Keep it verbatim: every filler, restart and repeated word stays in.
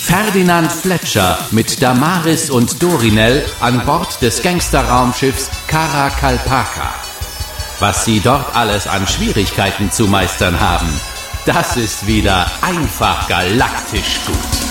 Ferdinand Fletcher mit Damaris und Dorinel an Bord des Gangsterraumschiffs Kara Kalpaka. Was sie dort alles an Schwierigkeiten zu meistern haben, das ist wieder einfach galaktisch gut.